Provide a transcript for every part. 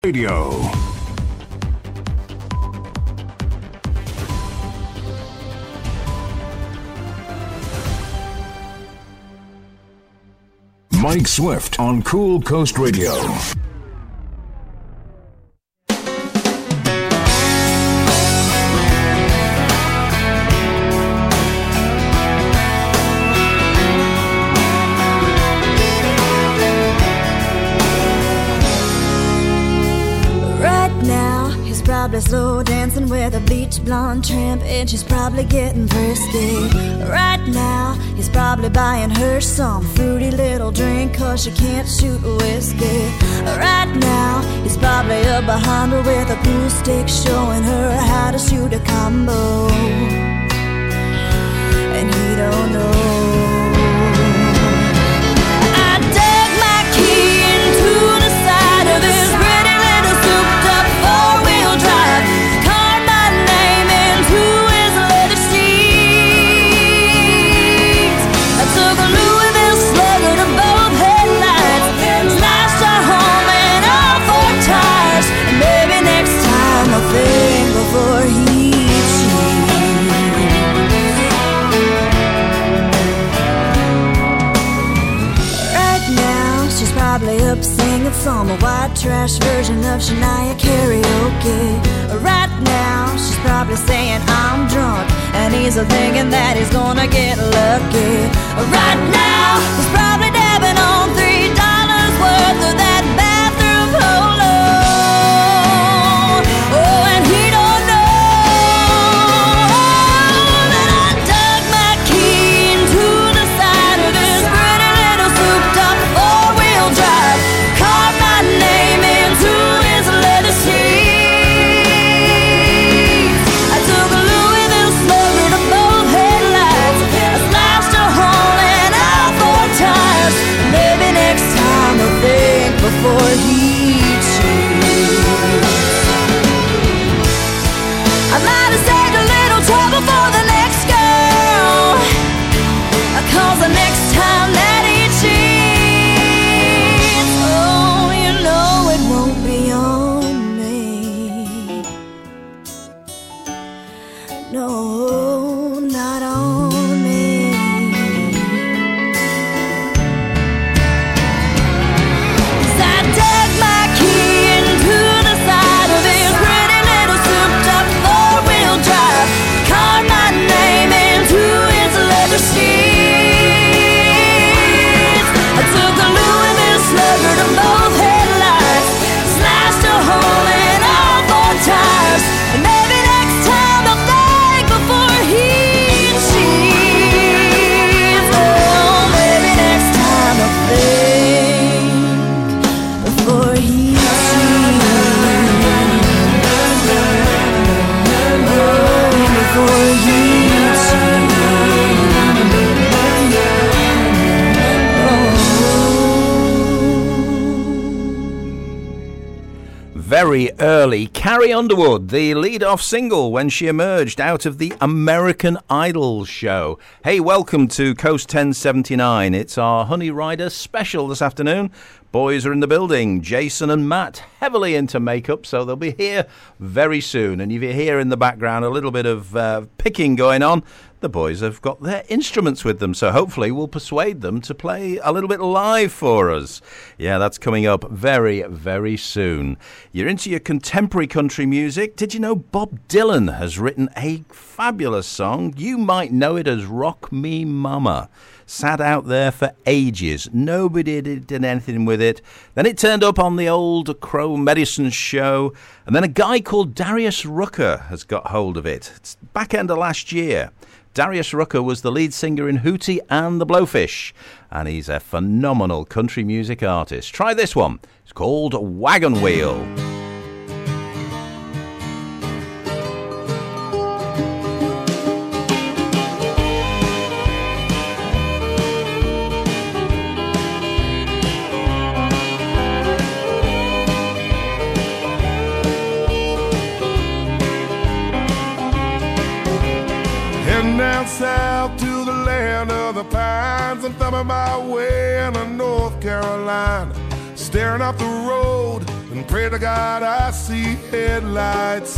Radio. Mike Swift on Cool Coast Radio. Probably slow dancing with a bleach blonde tramp, and she's probably getting frisky. Right now, he's probably buying her some fruity little drink, cause she can't shoot whiskey. Right now, he's probably up behind her with a pool stick, showing her how to shoot a combo. And he don't know. I dug my key into the side of this pretty little souped up four-wheel drive, carved my name into his leather seats. I took a Louisville Slugger to both headlights, slashed a hole in all four tires, and maybe next time I'll think before he cheats. Right now, she's probably up singing some white trash version of Shania karaoke. Right now, she's probably saying I'm drunk, and he's thinking that he's gonna get lucky. Right now, he's probably dabbing on $3 worth of that bathroom polo. Oh, and he don't know that I dug my key into the side of this pretty little souped up four-wheel drive, carved my name into his leather seats. I took a Louisville Slugger to both headlights, I slashed a hole in all four tires. Maybe next time I'll think before he cheats. I might have saved a little trouble for the next girl, cause the next time that he cheats, oh, you know it won't be on me. No, not on me. 'Cause I dug my key into the side of his pretty little souped up four-wheel drive, carved my name into his leather seats. I took a Louisville Slugger to both headlights, slashed a hole in all four tires, and maybe next time I'll think before he cheats. Oh, maybe next time I'll think before he cheats. Oh, before he Very early, Carrie Underwood, the lead-off single when she emerged out of the American Idol show. Hey, welcome to Coast 1079. It's our Honey Rider special this afternoon. Boys are in the building. Jason and Matt, heavily into makeup, so they'll be here very soon. And if you hear in the background a little bit of picking going on, the boys have got their instruments with them, so hopefully we'll persuade them to play a little bit live for us. Yeah, that's coming up very, very soon. You're into your contemporary country music. Did you know Bob Dylan has written a fabulous song? You might know it as Rock Me Mama. Sat out there for ages. Nobody did anything with it. Then it turned up on the old Crow Medicine show. And then a guy called Darius Rucker has got hold of it. It's back end of last year. Darius Rucker was the lead singer in Hootie and the Blowfish. And he's a phenomenal country music artist. Try this one. It's called Wagon Wheel. Down south to the land of the pines, I'm thumbing my way into North Carolina, staring up the road and pray to God I see headlights.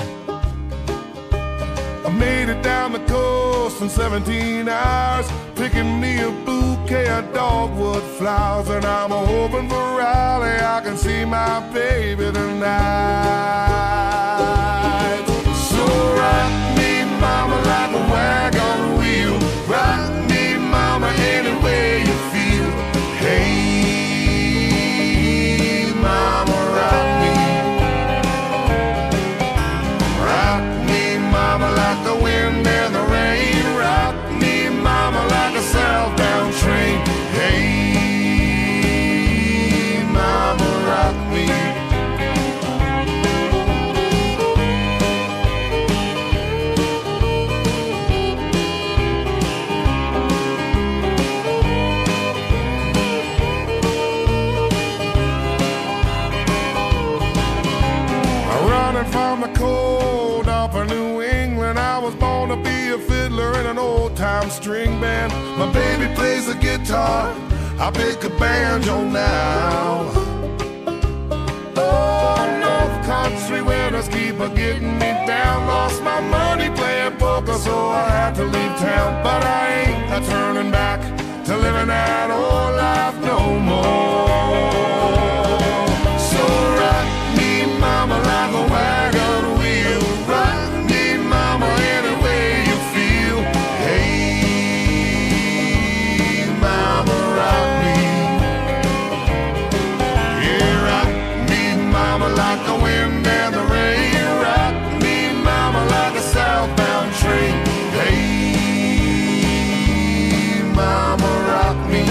I made it down the coast in 17 hours, picking me a bouquet of dogwood flowers, and I'm hoping for Raleigh I can see my baby tonight. So rock me, mama, like a wagon wheel. Rock me, mama, any way you feel. Hey, mama, rock me. Rock me, mama, like the wind and the rain. Rock me, mama, like a southbound train. Hey, mama, rock me. From the cold up in New England, I was born to be a fiddler in an old-time string band. My baby plays the guitar, I pick a banjo now. Oh, North Country winters keep a-getting me down. Lost my money playing poker, so I had to leave town. But I ain't a-turning back to living that old life no more. So rock me, mama, like a wagon wheel. Rock me, mama, any way you feel. Hey, mama, rock me. Yeah, rock me, mama, like the wind and the rain. Rock me, mama, like a southbound train. Hey, mama, rock me.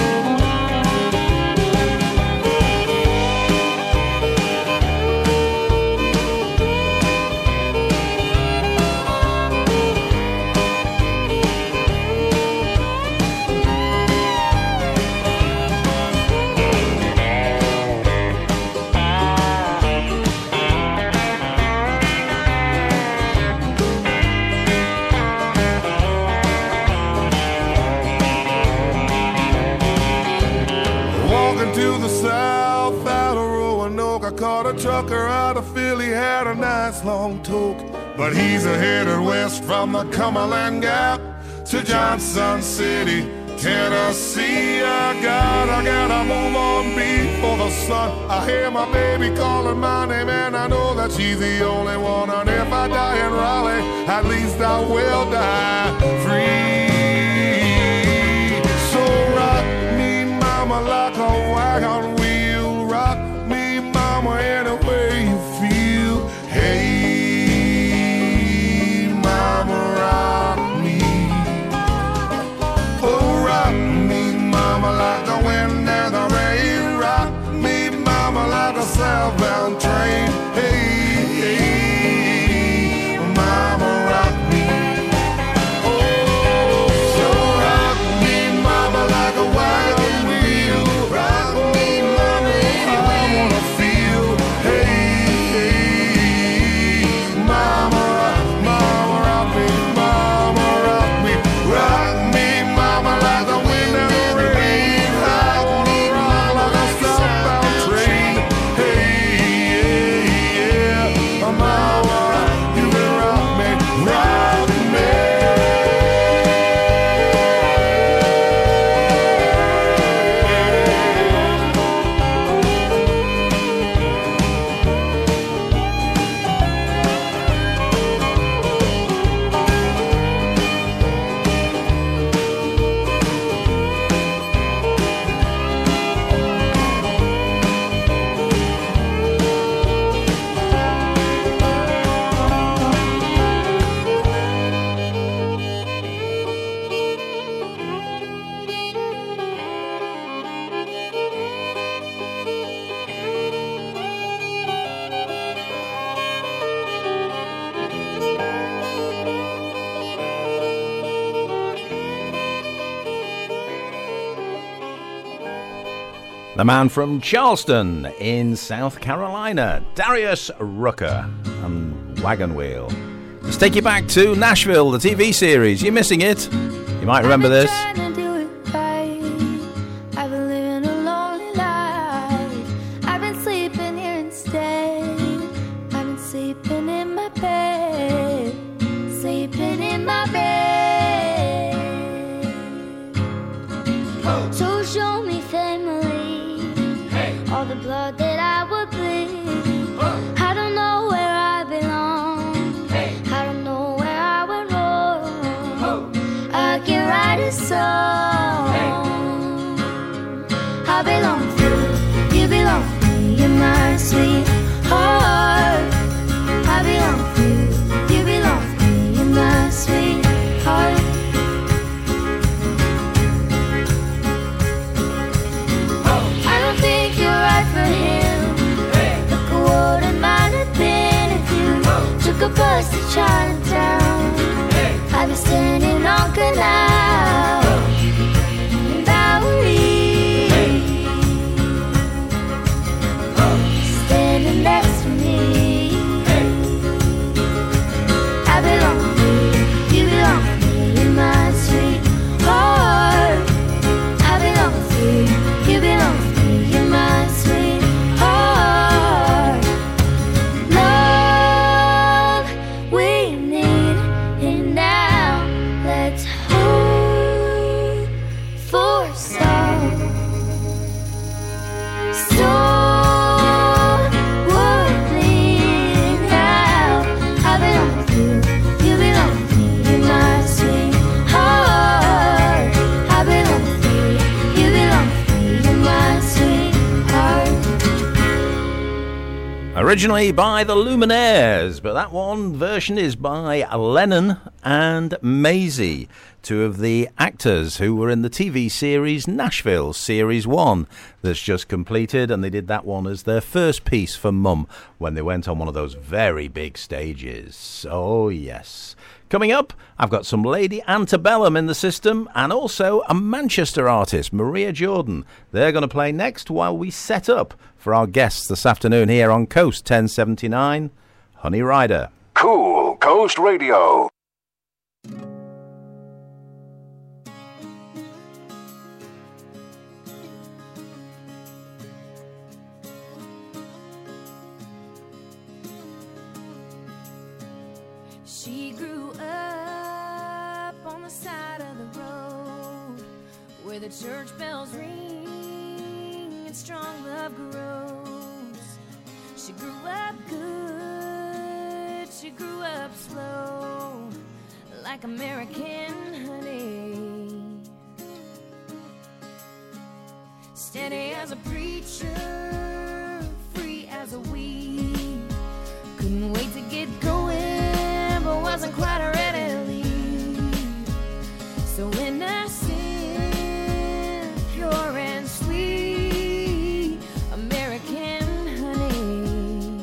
To the south out of Roanoke, I caught a trucker out of Philly, had a nice long toke. But he's headed west from the Cumberland Gap to Johnson City, Tennessee. I gotta move on before the sun. I hear my baby calling my name, and I know that she's the only one. And if I die in Raleigh, at least I will die free. So rock me, mama, like a wagon wheel. Rock me, mama, any way you feel. Hey, mama, rock me. Oh, rock me, mama, like the wind and the rain. Rock me, mama, like a southbound train. Hey, mama, rock me. Oh, so rock me, mama, like a wagon wheel. Rock me, mama, I wanna feel. Hey, mama, rock me, mama, rock me. Rock me, mama, like the wind and the rain. I wanna rock like a southbound train. Hey, yeah, mama, you can rock me, rock me. The man from Charleston in South Carolina, Darius Rucker and Wagon Wheel. Let's take you back to Nashville, the TV series. You're missing it. You might remember this. I've been living a lonely life. I've been sleeping here instead. took a bus to Chinatown. I was standing on Canal and Bowery, standing next to me. I belong to you, you belong to me, in my sweetheart. I belong to you, you belong to me, in my sweetheart. Love, we need it now. Let's hope for some storm we're bleeding out. I belong to you, you belong to me, in my sweetheart. I belong to you, you belong to me, in my sweetheart. Originally by the Luminaires, but that one version is by Lennon and Maisie, two of the actors who were in the TV series Nashville Series 1 that's just completed, and they did that one as their first piece for Mum when they went on one of those very big stages. Oh yes. Coming up, I've got some Lady Antebellum in the system and also a Manchester artist, Maria Jordan. They're going to play next while we set up for our guests this afternoon here on Coast 1079, Honey Rider. Cool Coast Radio. She grew up on the side of the road where the church bells ring and strong love grows. She grew up good, she grew up slow, like American honey. Steady as a preacher, free as a weed. Couldn't wait to get going, but wasn't quite ready to leave. So innocent, pure and sweet, American honey.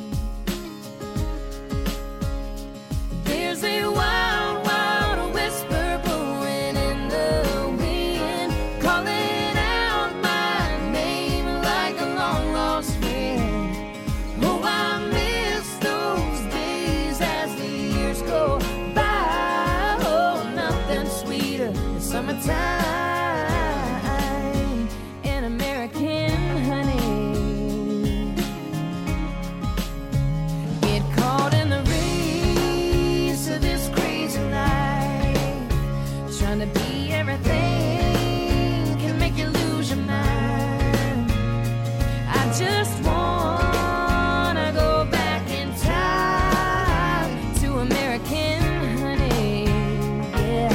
There's a wild, wild whisper blowing in the wind, calling out my name like a long lost friend. Oh, I miss those days as the years go by. Oh, nothing sweeter than summertime and American honey. Get caught in the race of this crazy life, trying to be everything can make you lose your mind. I just wanna go back in time to American honey. Yeah.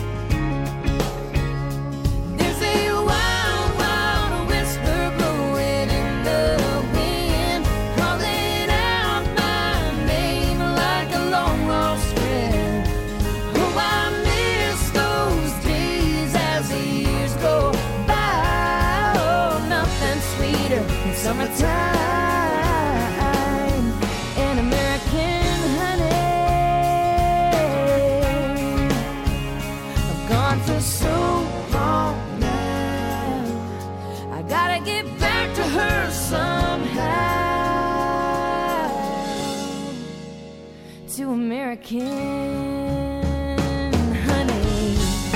There's a wild, wild whisper blowing in the wind, calling out my name like a long lost friend. Oh, I miss those days as the years go by. Oh, nothing sweeter than summertime and American honey. I've gone for so long now, I gotta get back to her somehow, to American honey.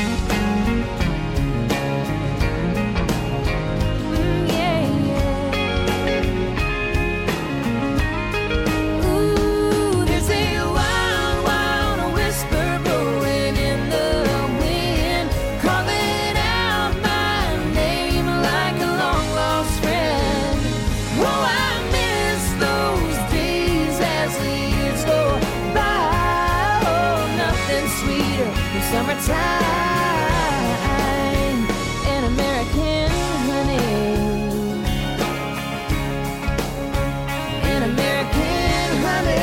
Yeah, yeah. Ooh, there's a wild, wild whisper blowing in the wind, calling out my name like a long lost friend. Oh, I miss those days as the years go by. Oh, nothing sweeter than summertime and American honey. And American honey.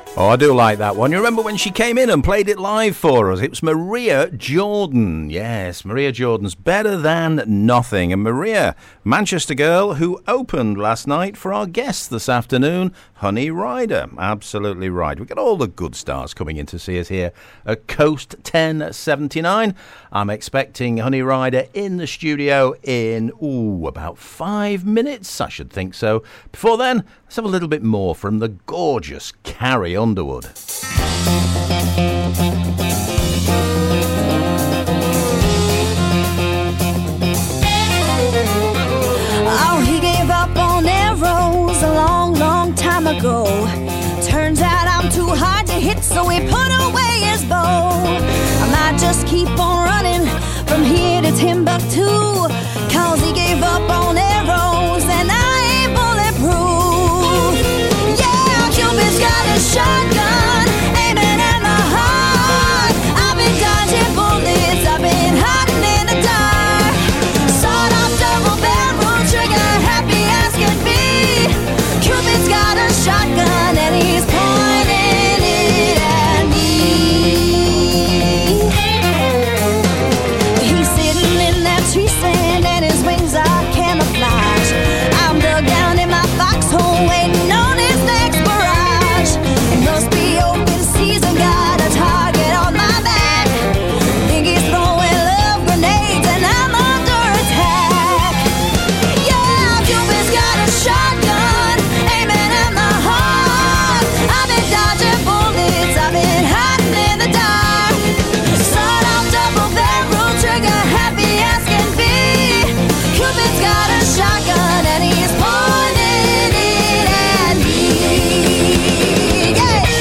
Oh, I do like that one. You remember when she came in and played it live for us? It was Maria Jordan. Yes, Maria Jordan's Better Than Nothing. And Maria, Manchester girl who opened last night for our guest this afternoon, Honey Rider. Absolutely right. We've got all the good stars coming in to see us here at Coast 1079. I'm expecting Honey Rider in the studio in, about 5 minutes. I should think so. Before then, let's have a little bit more from the gorgeous Carrie Underwood. Oh, he gave up on arrows a long, long time ago. Turns out I'm too hard to hit, so he put away his bow. I might just keep on running from here to Timbuktu, 'cause he gave up on arrows and I ain't bulletproof. Yeah, Cupid's got a shotgun aiming at my heart. I've been dodging bullets, I've been hiding in the dark. Sawed off double barrel trigger, happy as can be. Cupid's got a shotgun and he's pointing it at me. He's sitting in that tree stand and his wings are camouflage. I'm dug down in my foxhole waiting on his next barrage. It must be open season, got a target on my back. Think he's throwing love grenades and I'm under attack. Yeah, Cupid's got a shotgun aiming at my heart. I've been dodging bullets, I've been hiding in the dark. Sawed off double barrel trigger, happy as can be. Cupid's got a shotgun and he's pointing it at me. Yeah.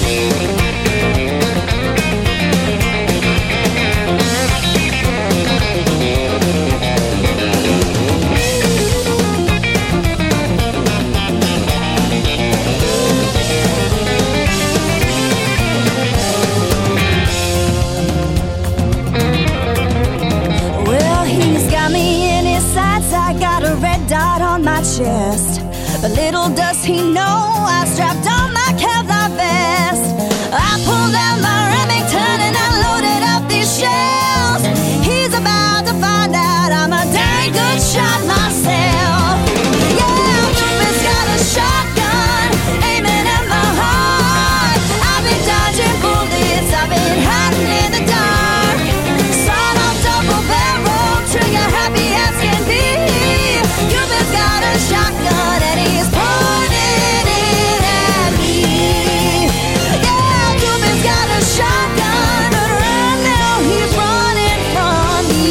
Well, he's got me in his sights, I got a red dot on my chest. But little does he know I strapped on my Kevlar vest. I pulled out my Remington and I loaded up these shells. He's about to find out I'm a dang good shot myself. Yeah, Cupid's got a shotgun aiming at my heart. I've been dodging bullets, I've been hiding in the dark. Sawed off double barrel trigger, happy as can be. Cupid's got a shotgun and he's pointing it at me. Yeah, Cupid's got a shotgun, but right now he's running from me.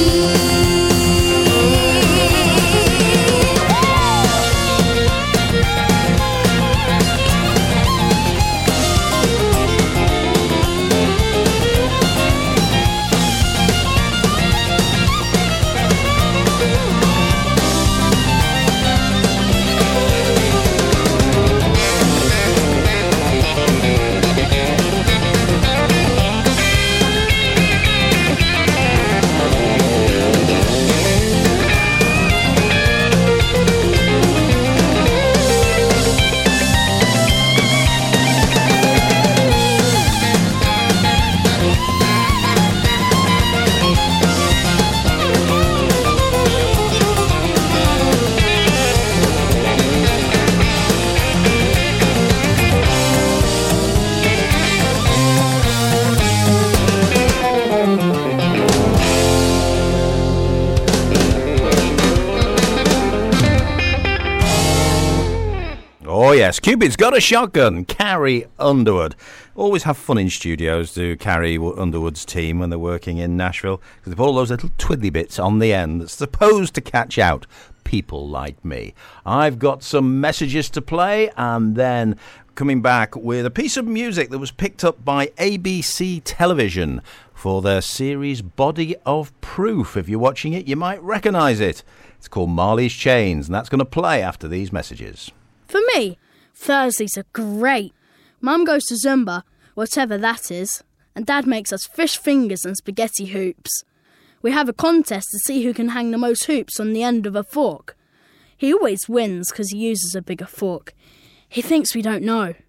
Oh yes, Cupid's got a shotgun. Carrie Underwood. Always have fun in studios, do Carrie Underwood's team when they're working in Nashville, because they've all those little twiddly bits on the end that's supposed to catch out people like me. I've got some messages to play and then coming back with a piece of music that was picked up by ABC Television for their series Body of Proof. If you're watching it, you might recognise it. It's called Marley's Chains, and that's going to play after these messages. For me, Thursdays are great. Mum goes to Zumba, whatever that is, and Dad makes us fish fingers and spaghetti hoops. We have a contest to see who can hang the most hoops on the end of a fork. He always wins because he uses a bigger fork. He thinks we don't know.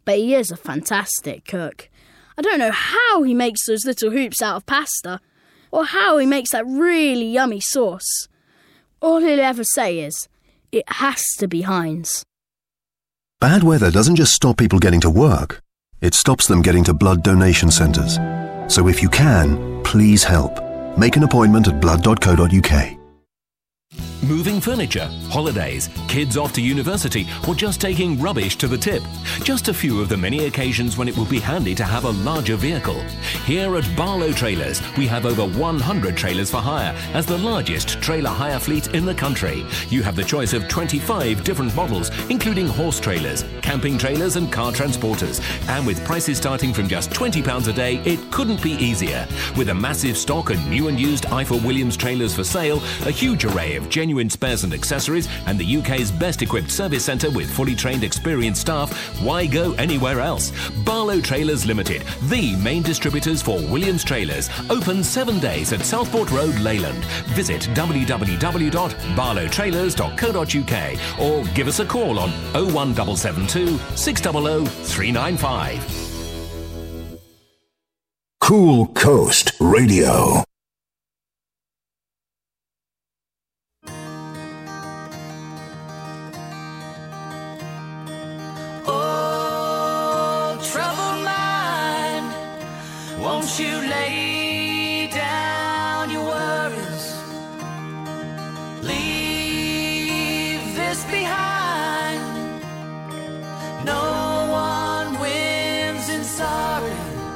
but he is a fantastic cook. I don't know how he makes those little hoops out of pasta, or how he makes that really yummy sauce. All he'll ever say is, it has to be Heinz. Bad weather doesn't just stop people getting to work, it stops them getting to blood donation centres. So if you can, please help. Make an appointment at blood.co.uk. Moving furniture, holidays, kids off to university, or just taking rubbish to the tip. Just a few of the many occasions when it will be handy to have a larger vehicle. Here at Barlow Trailers, we have over 100 trailers for hire as the largest trailer hire fleet in the country. You have the choice of 25 different models, including horse trailers, camping trailers and car transporters. And with prices starting from just £20 a day, it couldn't be easier. With a massive stock of new and used Eiffel Williams trailers for sale, a huge array of genuine spares and accessories, and the UK's best equipped service centre with fully trained experienced staff, why go anywhere else? Barlow Trailers Limited, the main distributors for Williams Trailers, open 7 days at Southport Road, Leyland. Visit www.barlowtrailers.co.uk or give us a call on 01772 600 395. Cool Coast Radio. Won't you lay down your worries? Leave this behind. No one wins in sorry.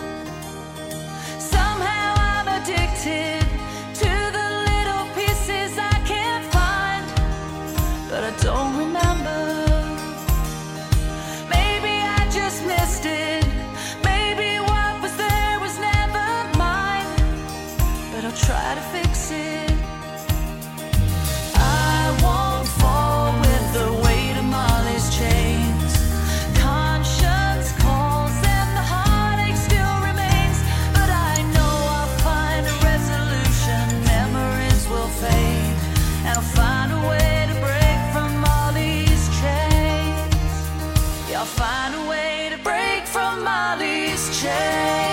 Somehow I'm addicted to the little pieces I can't find, but I don't remember. Maybe I just missed it. Try to fix it. I won't fall with the weight of Molly's chains. Conscience calls and the heartache still remains, but I know I'll find a resolution. Memories will fade, and I'll find a way to break from all these chains. Yeah, I'll find a way to break from all these chains.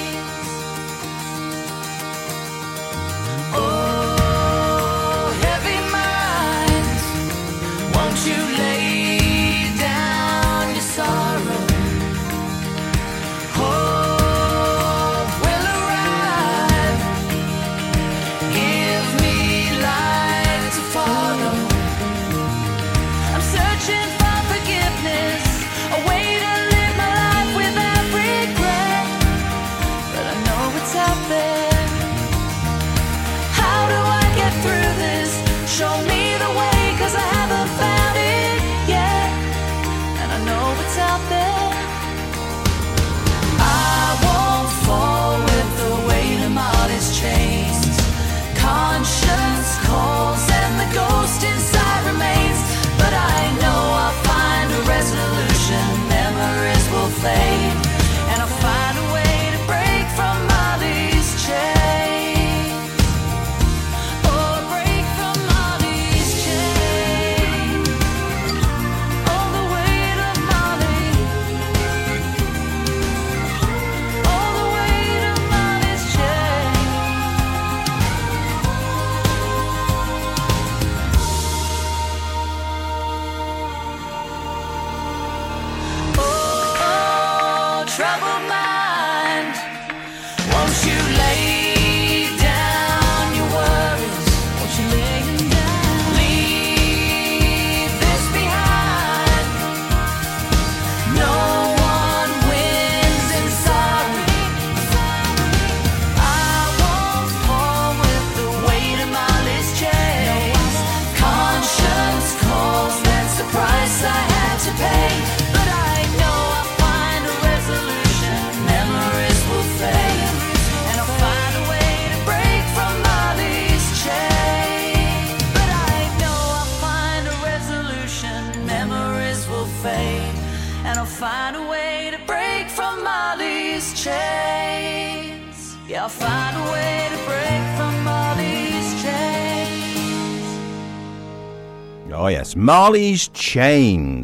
I'll find a way to break from all these chains. Oh yes, Marley's Chains.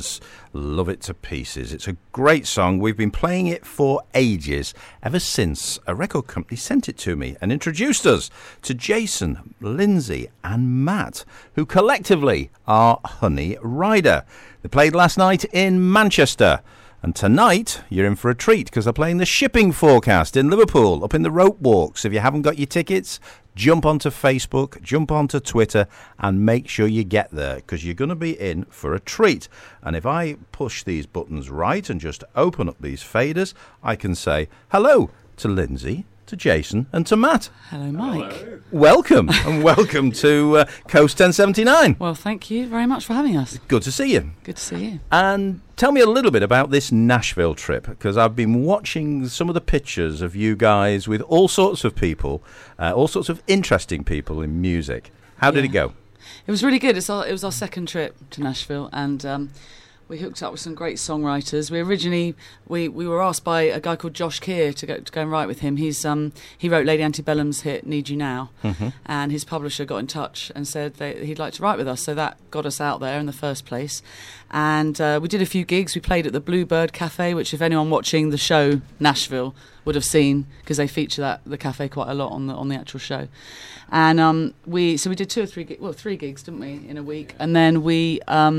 Love it to pieces. It's a great song. We've been playing it for ages, ever since a record company sent it to me and introduced us to Jason, Lindsay and Matt, who collectively are Honey Rider. They played last night in Manchester. And tonight, you're in for a treat because they're playing the Shipping Forecast in Liverpool, up in the Rope Walks. If you haven't got your tickets, jump onto Facebook, jump onto Twitter, and make sure you get there because you're going to be in for a treat. And if I push these buttons right and just open up these faders, I can say hello to Lindsay, to Jason, and to Matt. Hello, Mike. Hello. Welcome, and welcome to Coast 1079. Well, thank you very much for having us. Good to see you. Good to see you. And tell me a little bit about this Nashville trip, because I've been watching some of the pictures of you guys with all sorts of people, all sorts of interesting people in music. How did it go? It was really good. It was our second trip to Nashville, and we hooked up with some great songwriters. We originally we were asked by a guy called Josh Keir to go and write with him. He wrote Lady Antebellum's hit "Need You Now," and his publisher got in touch and said he'd like to write with us. So that got us out there in the first place. And we did a few gigs. We played at the Bluebird Cafe, which if anyone watching the show Nashville would have seen, because they feature the cafe quite a lot on the actual show. And we did 2 or 3 gigs, 3 gigs, didn't we, in a week? And then we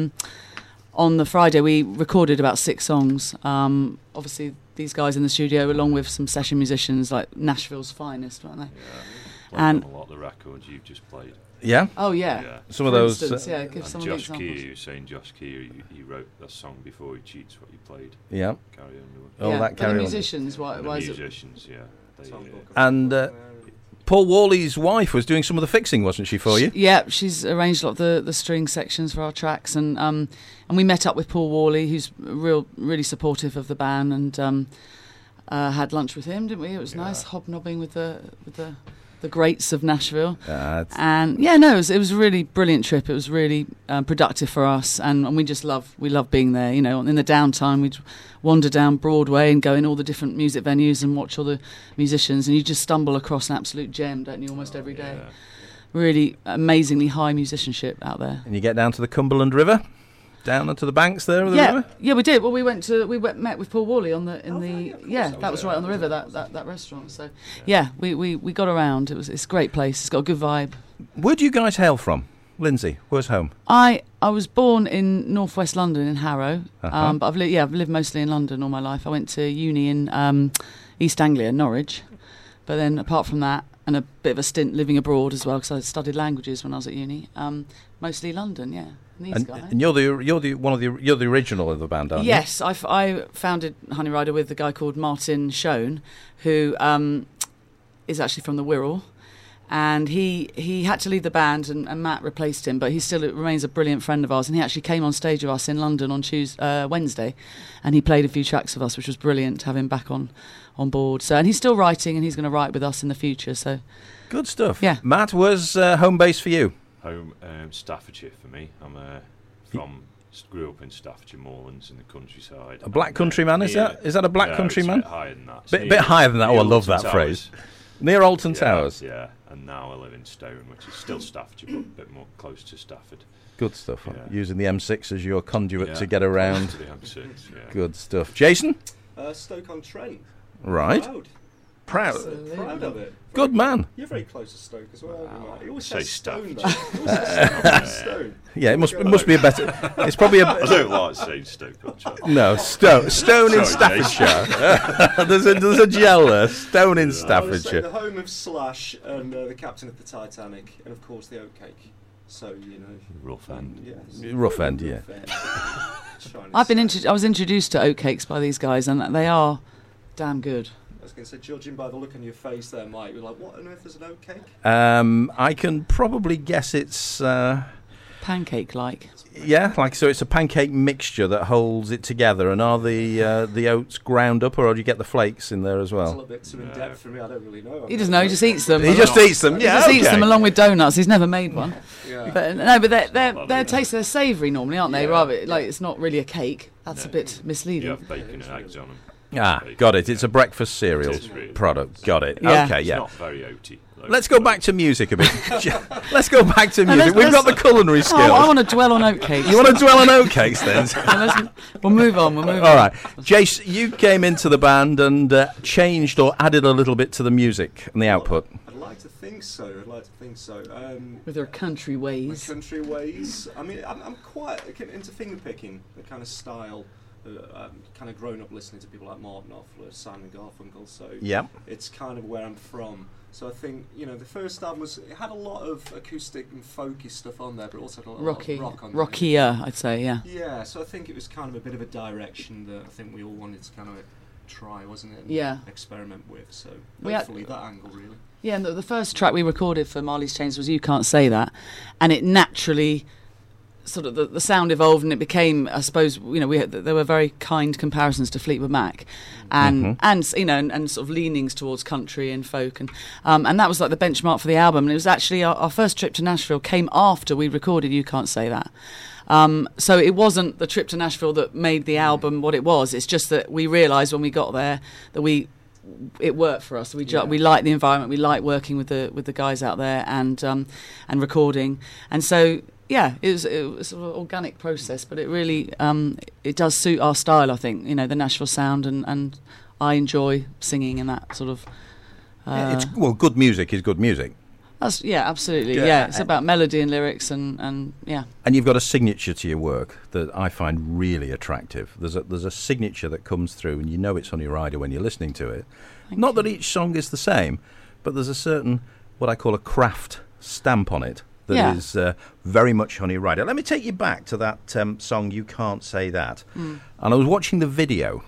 on the Friday, we recorded about 6 songs. Obviously, these guys in the studio, along with some session musicians, like Nashville's finest, weren't they? Yeah, and a lot of the records you've just played. Yeah? Oh, yeah. Yeah. Some of For those... instance, give And some Josh of the Keir, examples. you were saying Josh Keir, he wrote that song before he cheats what you played. Yeah. Carry Underwood. All that but carry the on. musicians, why And the is it? musicians, yeah. They, And Paul Worley's wife was doing some of the fixing, wasn't she, for you? Yeah, she's arranged a lot of the string sections for our tracks, and we met up with Paul Worley, who's really supportive of the band, and had lunch with him, didn't we? It was nice hobnobbing with the greats of Nashville. And it was a really brilliant trip. It was really productive for us, and we just love being there. You know, in the downtime, we'd wander down Broadway and go in all the different music venues and watch all the musicians, and you just stumble across an absolute gem, don't you, almost every day. Yeah. Really amazingly high musicianship out there. And you get down to the Cumberland River? Down onto the banks there of the river? Yeah, we did. Well, we met with Paul Worley that was right on the river, that restaurant. So we got around. It's a great place. It's got a good vibe. Where do you guys hail from? Lindsay, where's home? I was born in northwest London in Harrow, but I've lived mostly in London all my life. I went to uni in East Anglia, Norwich, but then apart from that, and a bit of a stint living abroad as well, because I studied languages when I was at uni. Mostly London, yeah. And you're the original of the band, aren't you? Yes, I founded Honey Rider with a guy called Martin Schoen, who is actually from the Wirral, and he had to leave the band, and Matt replaced him, but he still remains a brilliant friend of ours, and he actually came on stage with us in London on Wednesday, and he played a few tracks with us, which was brilliant to have him back on board. So, and he's still writing, and he's going to write with us in the future. So, good stuff. Yeah. Matt, where's home base for you? Home, Staffordshire for me. I'm grew up in Staffordshire, Moorlands in the countryside. A black country man, is that? Is that a black country man? A bit higher than that. Bit higher than that. Oh, I love that phrase. Near Alton Towers. Yeah, and now I live in Stone, which is still Staffordshire, but a bit more close to Stafford. Good stuff. Yeah. Using the M6 as your conduit to get around. To the M6, yeah. Good stuff. Jason? Stoke-on-Trent. Right. Proud Absolutely. of it. Good man. You're very close to Stoke as well. Wow. You always Say say Stone, though. Staffordshire. You always say Stone. Yeah, it must be a better. It's probably I a don't like saying Stoke-on-Trent. no Stone in Sorry, Staffordshire. there's a gel there. Stone in I would say Staffordshire. the home of Slash and the captain of the Titanic, and of course the oatcake. So Rough end. Yes. Rough end, yeah. I was introduced to oatcakes by these guys, and they are damn good. I was going to say, judging by the look on your face there, Mike, you're like, what on earth is an oatcake? I can probably guess it's Pancake-like. so it's a pancake mixture that holds it together. And are the oats ground up, or do you get the flakes in there as It's a well? little bit too in depth for me. I don't really know. He doesn't know. He just eats them. He just eats them. He just eats them along with donuts. He's never made one. Yeah. But they're savoury normally, aren't they? Yeah. Rather, like it's not really a cake. That's a bit You misleading. have bacon and eggs on them. Got it. It's a breakfast cereal It is really. product. Got it. Yeah. Okay, It's yeah. not very oaty. Let's go back to music a bit. Let's go back to music. We've got the culinary skills. I want to dwell on oatcakes. You want to dwell on oatcakes then? We'll move on. All right. Jace, you came into the band and changed or added a little bit to the music and the output. I'd like to think so. With our country ways. I mean, I'm quite into finger picking, the kind of style. Kind of grown up listening to people like Martin Knopfler, Simon Garfunkel, so it's kind of where I'm from. So I think, the first album it had a lot of acoustic and folky stuff on there, but also had a lot of rock on there. Rockier, I'd say, yeah. Yeah, so I think it was kind of a bit of a direction that I think we all wanted to kind of try, wasn't it? And experiment with, so hopefully that angle, really. Yeah, and the first track we recorded for Marley's Chains was You Can't Say That, and it naturally... sort of the sound evolved and it became, I suppose, there were very kind comparisons to Fleetwood Mac, and sort of leanings towards country and folk, and that was like the benchmark for the album. And it was actually our first trip to Nashville came after we recorded You Can't Say That. So it wasn't the trip to Nashville that made the album what it was. It's just that we realised when we got there that it worked for us. We liked the environment. We liked working with the guys out there and recording, and so. Yeah, it was sort of an organic process, but it really it does suit our style, I think. The Nashville sound, and I enjoy singing in that sort of. Good music is good music. Absolutely. Yeah, it's about melody and lyrics, and yeah. And you've got a signature to your work that I find really attractive. There's a signature that comes through, and you know it's Honey Rider when you're listening to it. Not that each song is the same, but there's a certain what I call a craft stamp on it. That is very much Honey Rider. Let me take you back to that song, You Can't Say That. And I was watching the video.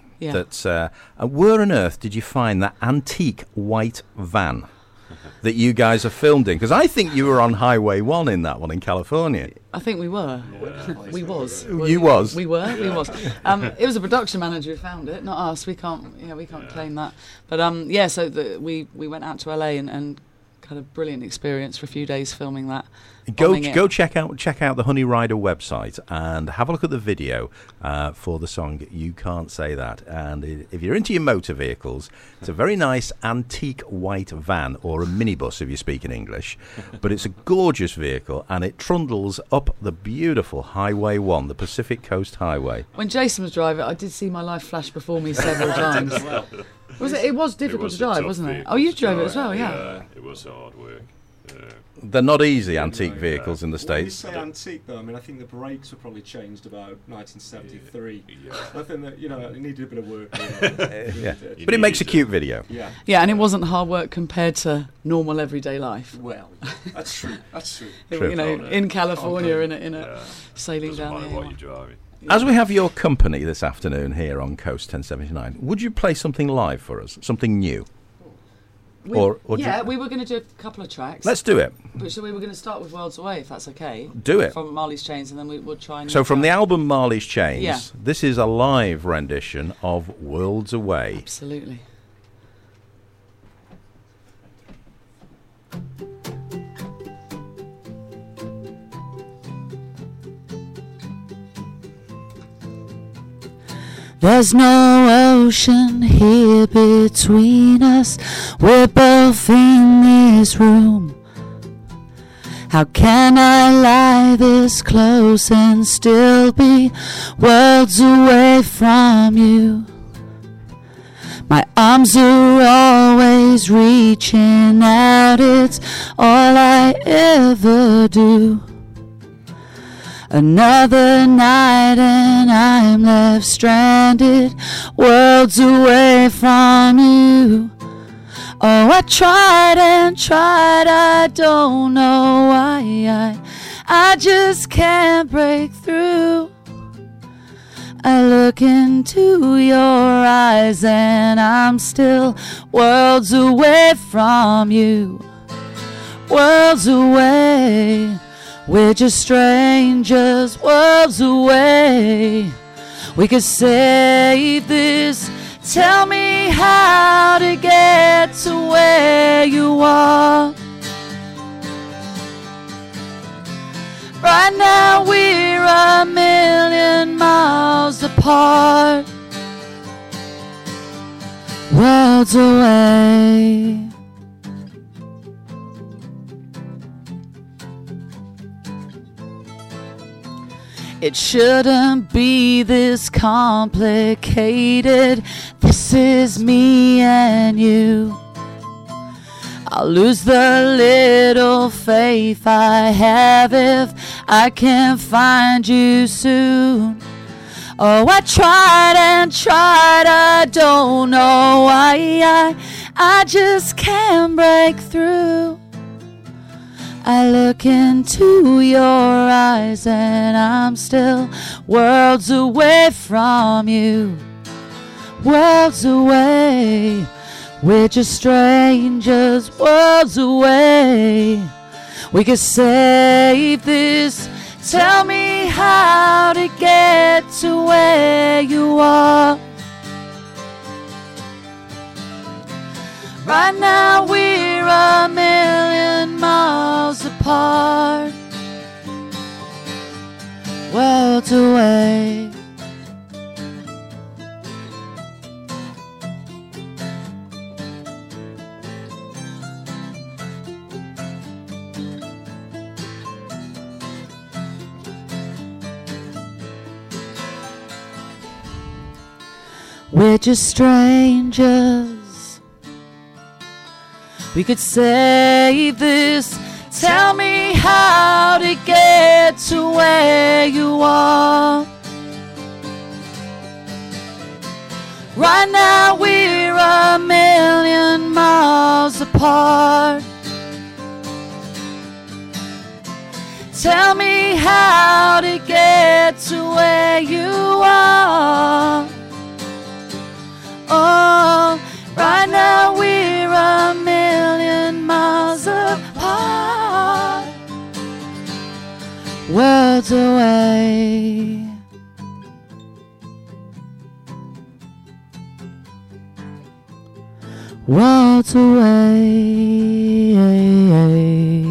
Where on earth did you find that antique white van that you guys are filmed in? Because I think you were on Highway 1 in that one in California. I think we were. We was. You was. We were. We was. It was a production manager who found it, not us. We can't claim that. But so we went out to LA and had a brilliant experience for a few days filming that. Go check out the Honey Rider website and have a look at the video for the song You Can't Say That. And if you're into your motor vehicles, it's a very nice antique white van, or a minibus if you speak in English, but it's a gorgeous vehicle and it trundles up the beautiful Highway 1, the Pacific Coast Highway. When Jason was driving, I did see my life flash before me several times. It was difficult to drive, wasn't it? Oh, you drove it as well, yeah. It was hard work. They're not easy antique vehicles in the States. When you say antique, though, I mean, I think the brakes were probably changed about 1973. Nothing that, it needed a bit of work. But it makes a cute video. Yeah, and it wasn't hard work compared to normal everyday life. Well, that's true. In California, in a sailing down there. What you're driving. As we have your company this afternoon here on Coast 1079, would you play something live for us, something new? We were going to do a couple of tracks. Let's do it. So we were going to start with Worlds Away, if that's okay. Do it. From Marley's Chains, and then we'll try and... So from the album Marley's Chains, this is a live rendition of Worlds Away. Absolutely. There's no ocean here between us. We're both in this room. How can I lie this close and still be worlds away from you? My arms are always reaching out. It's all I ever do. Another night and I'm left stranded, worlds away from you. Oh, I tried and tried, I don't know why I just can't break through. I look into your eyes and I'm still worlds away from you. Worlds away. We're just strangers, worlds away. We could save this. Tell me how to get to where you are. Right now we're a million miles apart. Worlds away. It shouldn't be this complicated. This is me and you. I'll lose the little faith I have if I can't find you soon. Oh, I tried and tried, I don't know why I just can't break through. I look into your eyes and I'm still worlds away from you. Worlds away, we're just strangers, worlds away. We could save this. Tell me how to get to where you are. Right now we're a million miles apart, worlds away. We're just strangers. We could save this. Tell me how to get to where you are. Right now we're a million miles apart. Tell me how to get to where you are. Oh, right now we're a million miles apart, worlds away. Worlds away.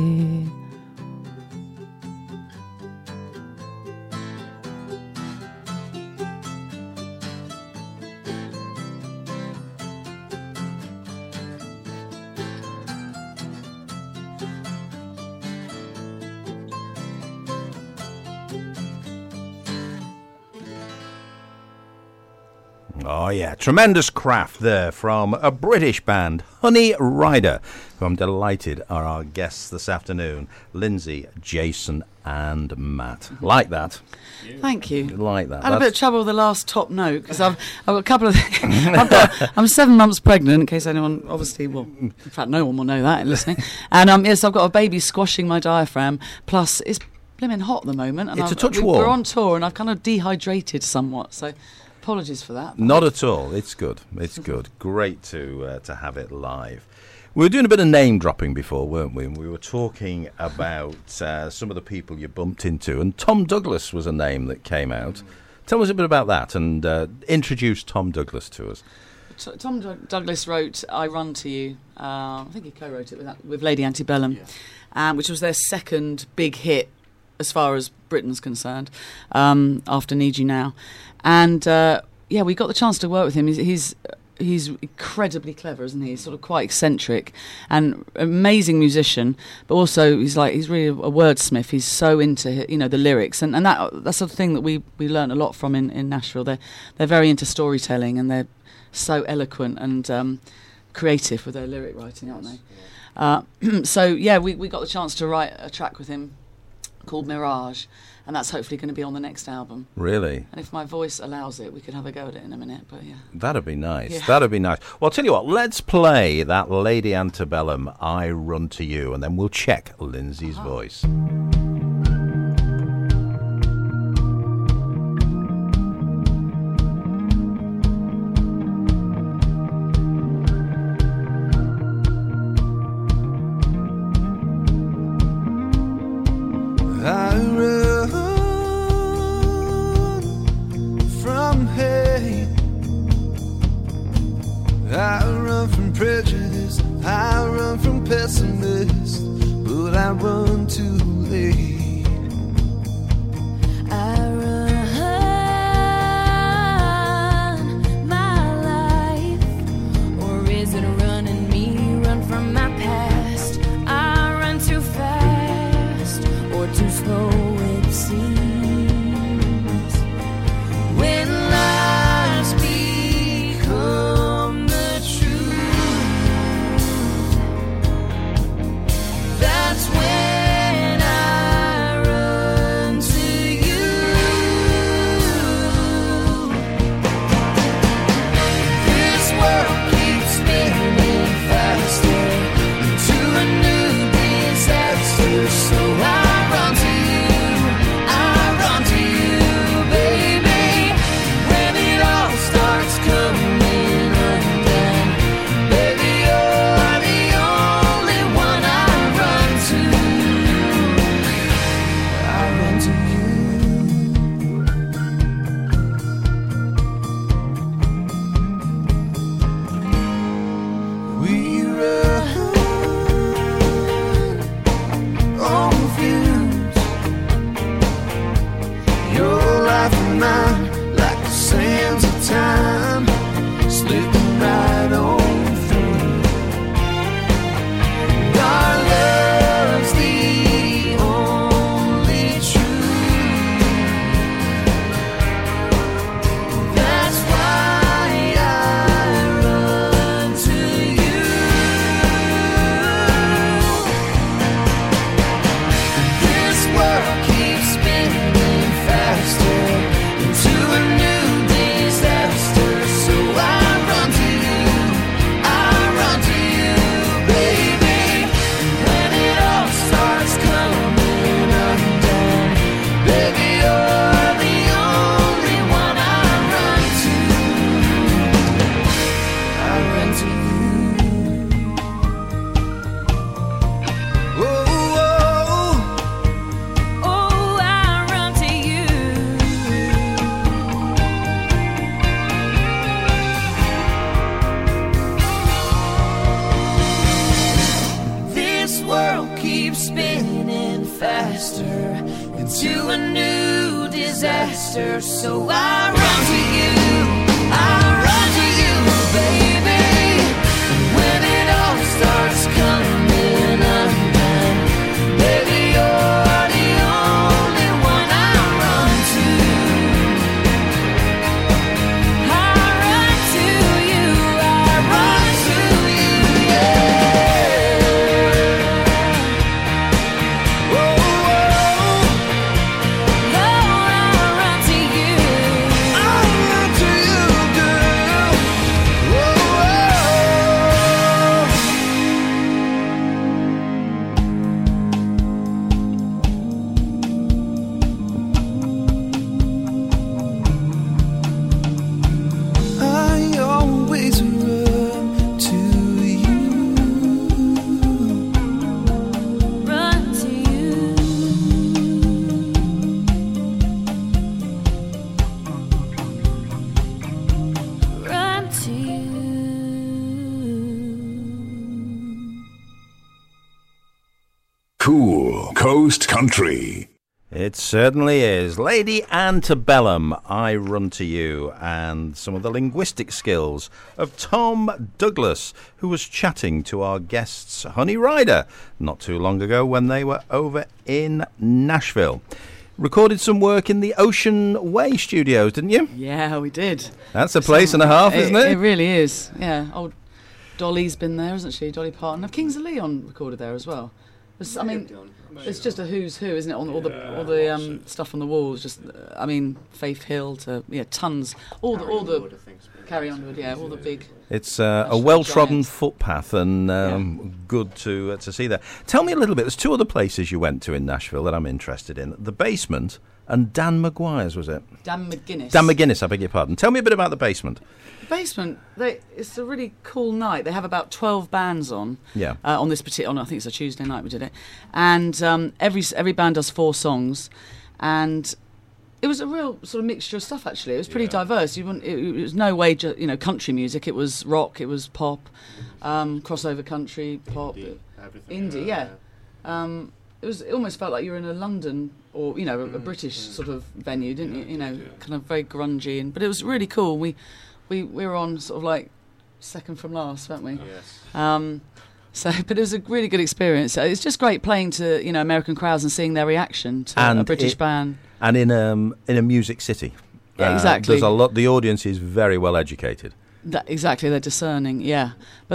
Oh, yeah. Tremendous craft there from a British band, Honey Rider, who I'm delighted are our guests this afternoon, Lindsay, Jason and Matt. Like that. Thank you. Like that. I had a bit of trouble with the last top note because I've got a couple of I'm 7 months pregnant, in case anyone obviously in fact no one will know that in listening. And yes, I've got a baby squashing my diaphragm, plus it's blimmin' hot at the moment, and it's a touch warm. We're on tour and I've kind of dehydrated somewhat, so apologies for that. Not at all. It's good. It's good. Great to have it live. We were doing a bit of name dropping before, weren't we? And we were talking about some of the people you bumped into, and Tom Douglas was a name that came out. Tell us a bit about that and introduce Tom Douglas to us. Tom Douglas wrote "I Run to You." I think he co-wrote it with Lady Antebellum, which was their second big hit as far as Britain's concerned, after Need You Now. And we got the chance to work with him. He's incredibly clever, isn't he? He's sort of quite eccentric and amazing musician, but also he's really a wordsmith. He's so into the lyrics, and that's the thing that we learned a lot from in Nashville. They're very into storytelling, and they're so eloquent and creative with their lyric writing, aren't they? We got the chance to write a track with him called Mirage, and that's hopefully going to be on the next album. Really? And if my voice allows it, we could have a go at it in a minute, but yeah. That'd be nice. Yeah. That'd be nice. Well, I'll tell you what, let's play that Lady Antebellum, I Run to You, and then we'll check Lindsay's voice. I run from hate, I run from prejudice, I run from pessimists, but I run too late. I run my life, or is it running me? Run from my past. I run too fast, or too slow it seems. faster into a new disaster. So I run to you, baby. When it all starts coming undone, baby, you're the only one I run to. I run to you, yeah. Oh, I run to you. I run to you, girl. I always run to you. Run to you. Run to you. Cool Coast Country. It certainly is. Lady Antebellum, I Run to You, and some of the linguistic skills of Tom Douglas, who was chatting to our guests, Honey Rider, not too long ago when they were over in Nashville. Recorded some work in the Ocean Way studios, didn't you? Yeah, we did. That's a place and a half, isn't it? It really is, yeah. Old Dolly's been there, hasn't she? Dolly Parton. Kings of Leon recorded there as well. I mean, it's just a who's who, isn't it? On all the stuff on the walls. Just, I mean, Faith Hill to tons. All the Carrie Underwood, yeah, all the big. It's a well-trodden footpath and good to see there. Tell me a little bit. There's two other places you went to in Nashville that I'm interested in: the Basement and Dan McGuire's. Was it? Dan McGuinness. Dan McGuinness. I beg your pardon. Tell me a bit about the Basement. Basement, it's a really cool night. They have about 12 bands on. Yeah. On this particular, I think it's a Tuesday night we did it, and every band does 4 songs, and it was a real sort of mixture of stuff. Actually, it was pretty diverse. It was no way country music. It was rock. It was pop, crossover country, pop, indie. Yeah. It almost felt like you were in a London or a British sort of venue, didn't you? Kind of very grungy, but it was really cool. We were on sort of like second from last, weren't we? Yes. But it was a really good experience. It's just great playing to American crowds and seeing their reaction to a British band. And in a music city. Yeah, exactly. There's a lot. The audience is very well educated. Exactly, they're discerning. Yeah, but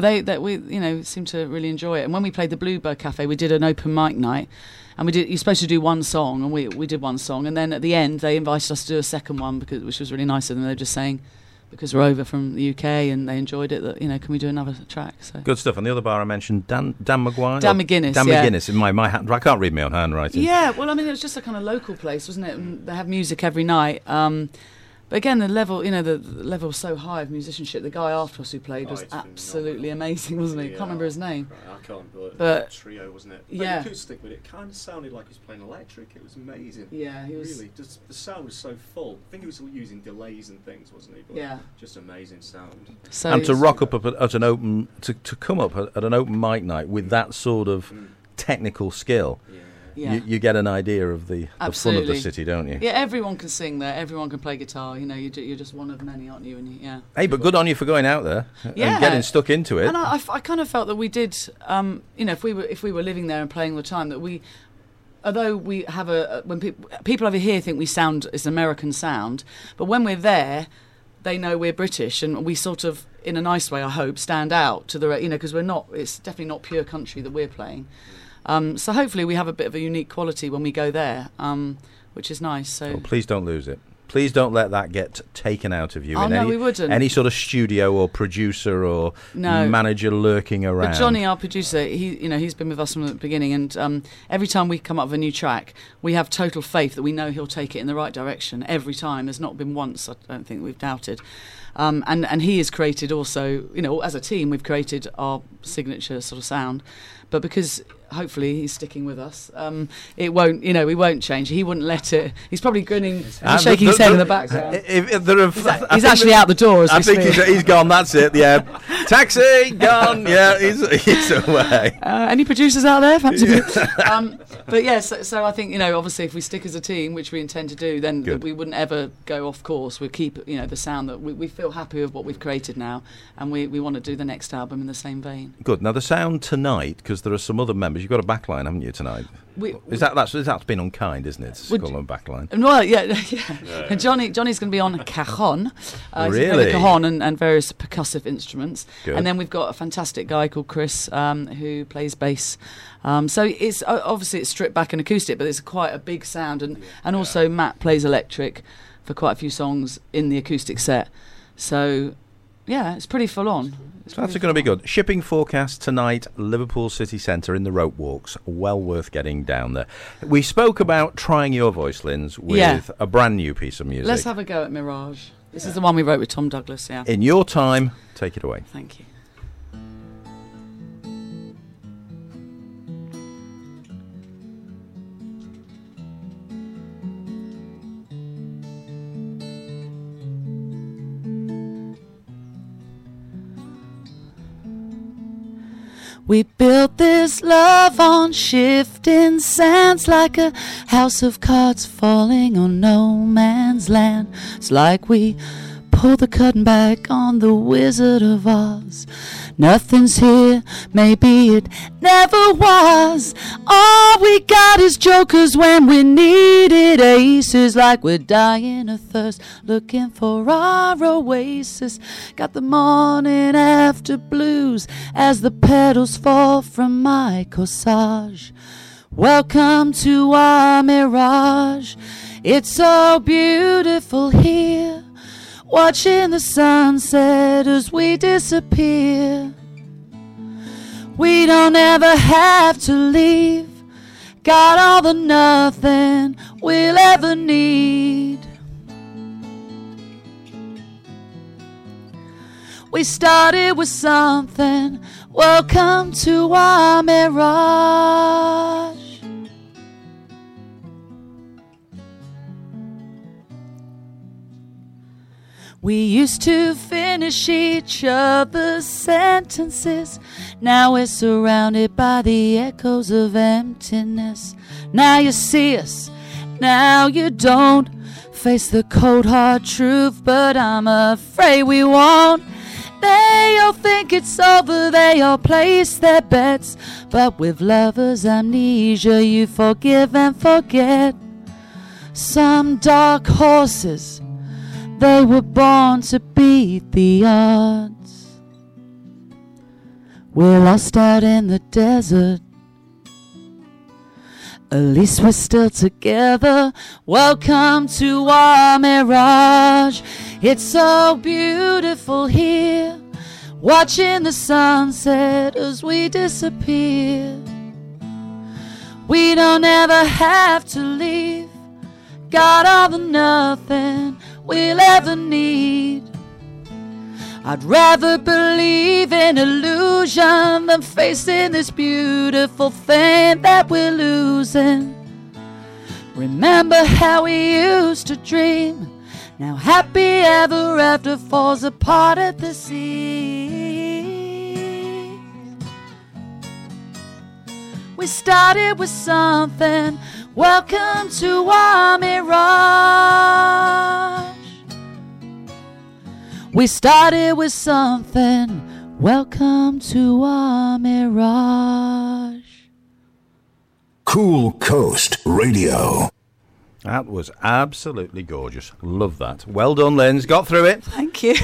we seem to really enjoy it. And when we played the Bluebird Cafe, we did an open mic night. And you're supposed to do one song, and we did one song, and then at the end they invited us to do a second one which was really nice of them. They were just saying, because we're over from the UK and they enjoyed it, that can we do another track? So good stuff. And the other bar I mentioned, Dan McGuire, Dan McGuinness. Dan McGuinness. In my hand, I can't read my own handwriting. Yeah, well, I mean, it was just a kind of local place, wasn't it? And they have music every night. But again, the level, the level was so high of musicianship. The guy after us who played was absolutely amazing, wasn't he? Can't remember his name. Right, I can't remember. But trio, wasn't it? Yeah. Acoustic, but it kind of sounded like he was playing electric. It was amazing. Yeah, he was. Really, just the sound was so full. I think he was using delays and things, wasn't he? But yeah. Just amazing sound. So and to rock up at an open, to come up at an open mic night with that sort of technical skill. Yeah. Yeah. You get an idea of the fun of the city, don't you? Yeah, everyone can sing there. Everyone can play guitar. You're just one of many, aren't you? And yeah. Hey, but good on you for going out there and getting stuck into it. And I kind of felt that we did. If we were living there and playing all the time, that we, although we have when people over here think we sound it's an American sound, but when we're there, they know we're British, and we sort of, in a nice way, I hope, stand out to the because we're not. It's definitely not pure country that we're playing. So hopefully we have a bit of a unique quality when we go there, which is nice. So please don't lose it. Please don't let that get taken out of you. We wouldn't. Any sort of studio or producer or manager lurking around. But Johnny, our producer, he's been with us from the beginning, and every time we come up with a new track, we have total faith that we know he'll take it in the right direction every time. There's not been once, I don't think, we've doubted. And he has created also, as a team, we've created our signature sort of sound. But because hopefully he's sticking with us, it won't, we won't change. He wouldn't let it. He's probably grinning and shaking his head in the background. He's actually out the door as we speak. I think he's gone, that's it, yeah. Taxi, gone, yeah, he's away. Any producers out there? Fancy but yes, so I think, obviously if we stick as a team, which we intend to do, then we wouldn't ever go off course. We'll keep, the sound that we feel happy with what we've created now, and we want to do the next album in the same vein. Good. Now the sound tonight, because there are some other members, you've got a backline, haven't you, tonight? That's been unkind, isn't it? It's called a backline. Well, yeah. Johnny's going to be on cajon. Really? The cajon and various percussive instruments. Good. And then we've got a fantastic guy called Chris who plays bass. So it's obviously it's stripped back and acoustic, but it's quite a big sound. And also Matt plays electric for quite a few songs in the acoustic set. So, yeah, it's pretty full on. That's going to be good. Shipping forecast tonight, Liverpool City Centre in the Rope Walks. Well worth getting down there. We spoke about trying your voice, Linz, with a brand new piece of music. Let's have a go at Mirage. This is the one we wrote with Tom Douglas, yeah. In your time, take it away. Thank you. We built this love on shifting sands, like a house of cards falling on no man's land. It's like we pulled the curtain back on the Wizard of Oz. Nothing's here, maybe it never was. All we got is jokers when we needed aces, like we're dying of thirst, looking for our oasis. Got the morning after blues as the petals fall from my corsage. Welcome to our mirage. It's so beautiful here, watching the sunset as we disappear. We don't ever have to leave, got all the nothing we'll ever need. We started with something, welcome to our mirage. We used to finish each other's sentences. Now we're surrounded by the echoes of emptiness. Now you see us, now you don't. Face the cold hard truth, but I'm afraid we won't. They all think it's over, they all place their bets. But with lovers' amnesia, you forgive and forget. Some dark horses, they were born to beat the odds. We're lost out in the desert, at least we're still together. Welcome to our mirage. It's so beautiful here, watching the sunset as we disappear. We don't ever have to leave, got all the nothing we'll ever need. I'd rather believe in illusion than facing this beautiful thing that we're losing. Remember how we used to dream, now happy ever after falls apart at the sea. We started with something, welcome to our mirage. We started with something, welcome to our mirage. Cool Coast Radio. That was absolutely gorgeous. Love that. Well done, Linz. Got through it. Thank you.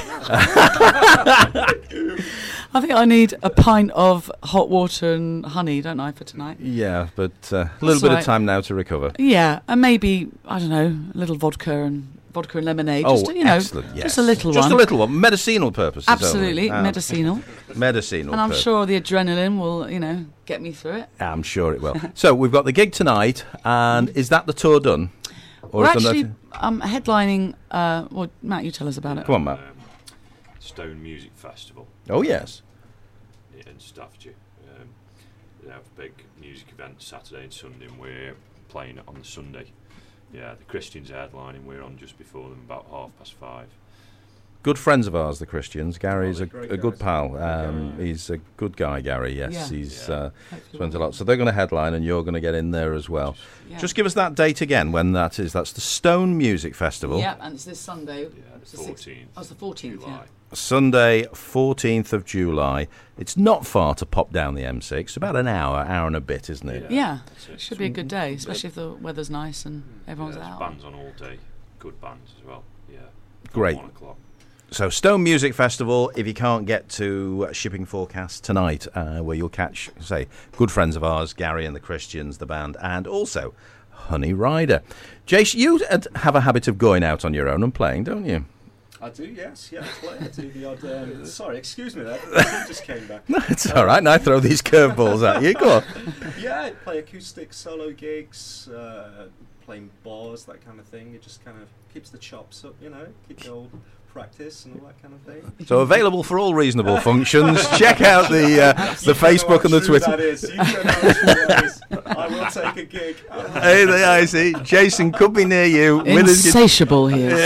I think I need a pint of hot water and honey, don't I, for tonight? Yeah, but a little bit of time now to recover. Yeah, and maybe, I don't know, a little vodka and lemonade. Oh, just, excellent, yes. Just a little one. Just a little one. Medicinal purposes. Absolutely, medicinal. Medicinal. And I'm sure the adrenaline will, get me through it. I'm sure it will. So we've got the gig tonight, and is that the tour done? Or We're actually headlining. Well, Matt, you tell us about it. Come on, Matt. Stone Music Festival. Oh, yes. In Staffordshire. They have a big music event Saturday and Sunday, and we're playing it on the Sunday. Yeah, the Christians are headlining. We're on just before them, about 5:30. Good friends of ours, the Christians. Gary's a good pal. He's a good guy, Gary. Yes, he's spent a lot. So they're going to headline, and you're going to get in there as well. Yeah. Just give us that date again. When that is? That's the Stone Music Festival. Yeah, and it's this Sunday. Yeah, it's the 14th. Oh, it's the 14th. July. Yeah. Sunday, 14th of July. It's not far to pop down the M6. It's about an hour and a bit, isn't it? Yeah, it should be a good day, especially if the weather's nice and everyone's out. Bands on all day, good bands as well. Yeah, great. 1 o'clock. So Stone Music Festival, if you can't get to Shipping Forecast tonight, where you'll catch, say, good friends of ours, Gary and the Christians, the band, and also Honey Rider. Jace, you have a habit of going out on your own and playing, don't you? I do, yes. Yeah, I do the odd... sorry, excuse me there. I just came back. No, it's all right. Now I throw these curveballs at you. Go on. Yeah, I play acoustic solo gigs, playing bars, that kind of thing. It just kind of keeps the chops up, keep the old practice and all that kind of thing. So available for all reasonable functions. Check out the Facebook and the Twitter. That is. You know how true that is. I will take a gig. Hey, there I see. Jason could be near you. Insatiable here.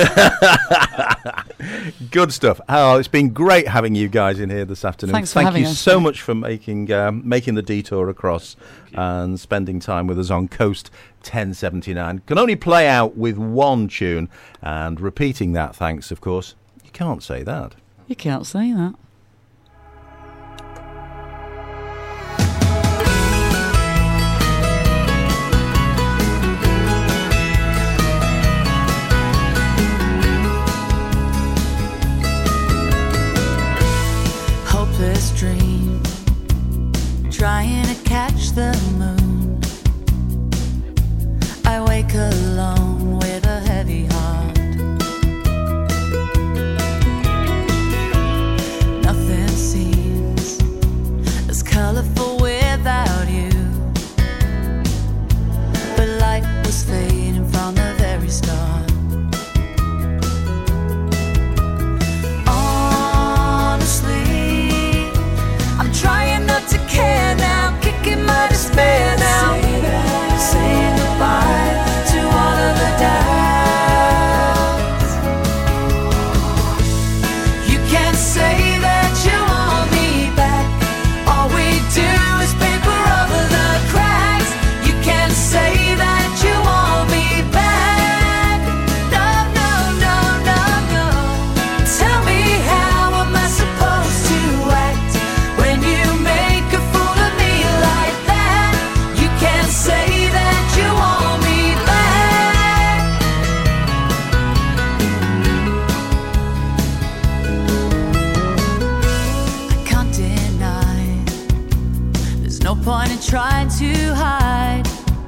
Good stuff. Oh, it's been great having you guys in here this afternoon. Thanks for having us. Thank you so much for making the detour across and spending time with us on Coast 1079. Can only play out with one tune, and repeating that thanks, of course. You can't say that. You can't say that. Hopeless dream, trying to catch the moon. I wake alone with a heavy heart. Nothing seems as colorful without you, but light was fading from the very start. Honestly, I'm trying not to care now, kicking my despair now, saying goodbye to all of the doubts. You can't say that you want me back, all we do is paper over the cracks. You can't say that you want me back, no, no, no, no, no. Tell me, how am I supposed to act when you make a fool of me like that? You can't say that you want me back. I can't deny, there's no point in trying to hide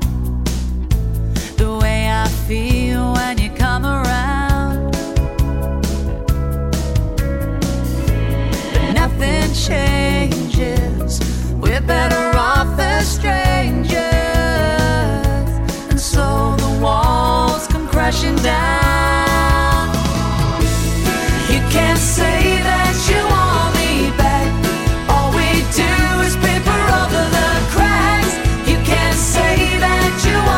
the way I feel when you come around. But nothing changes, we're better off as strangers, and so the walls come crashing down.